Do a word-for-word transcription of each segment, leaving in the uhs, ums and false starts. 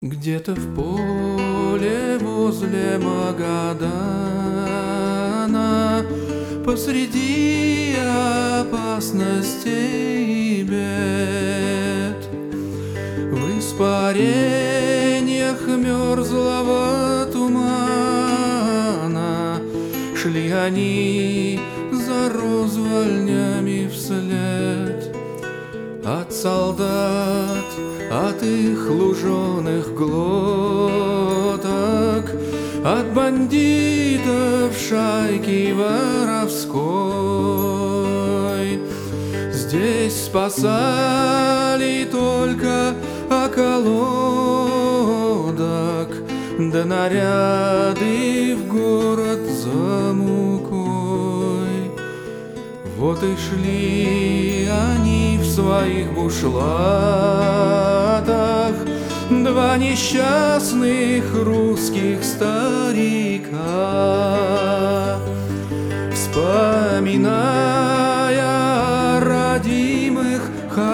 Где-то в поле возле Магадана, посреди опасностей и бед, в испарениях мерзлого тумана шли они за розвальнями вслед от солдат, от их луженых глоток, от бандитов шайки воровской. Здесь спасали только околоток, да наряды в город за мукой. Вот и шли они в своих бушлатах, два несчастных русских старика, вспоминая о родимых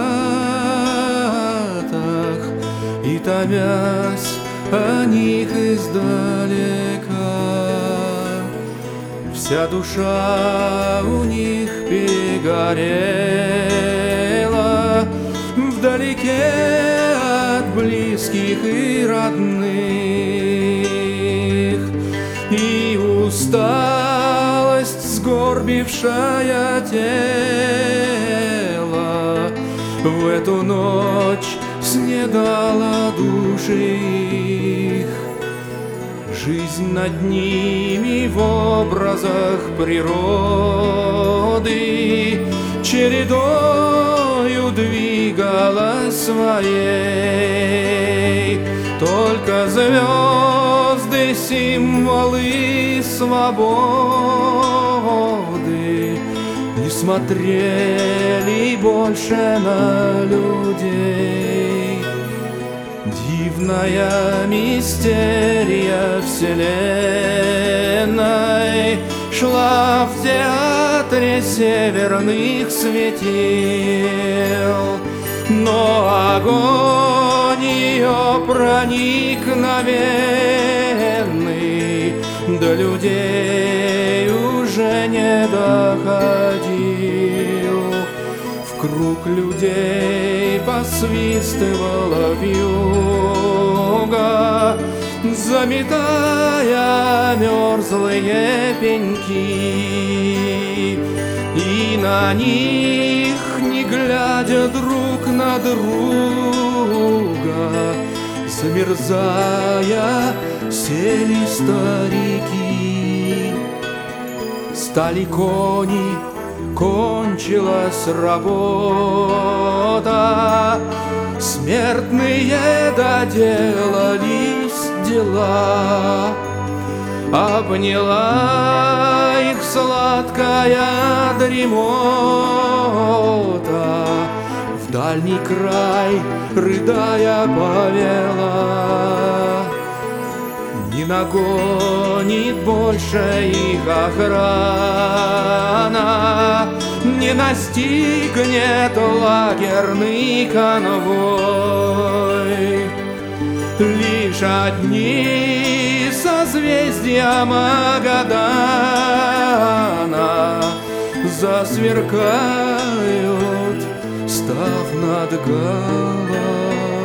хатах и томясь о них издалека. Вся душа у них перегорела вдалеке от близких и родных, и усталость, сгорбившая тело, в эту ночь снедала души их. Жизнь над ними в образах природы чередою двигалась своей. Только звезды, символы свободы, не смотрели больше на людей. Дивная мистерия вселенной шла в театре северных светил, но огонь ее проникновенный до людей уже не доходил. В круг людей посвистывала вьюга, заметая мерзлые пеньки, и на них, не глядя друг на друга, замерзая, сели старики. Стали кони, кончилась работа, смертные доделались дела. Обняла их сладкая дремота, в дальний край, рыдая, повела. Не нагонит больше их охрана, не настигнет лагерный конвой. Лишь одни созвездия Магадана засверкают, став над головой.